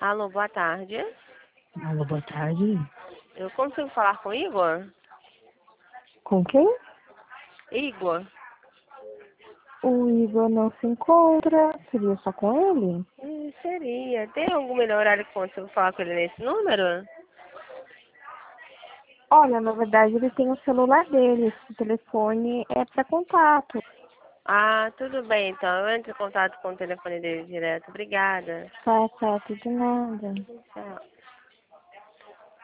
Alô, boa tarde. Alô, boa tarde. Eu consigo falar com o Igor? Com quem? Igor? O Igor não se encontra. Seria só com ele? Seria. Tem algum melhor horário que eu consigo falar com ele nesse número? Olha, na verdade ele tem o celular dele. Esse telefone é para contato. Ah, tudo bem então. Eu entro em contato com o telefone dele direto. Obrigada. Tá certo, de nada. Tchau.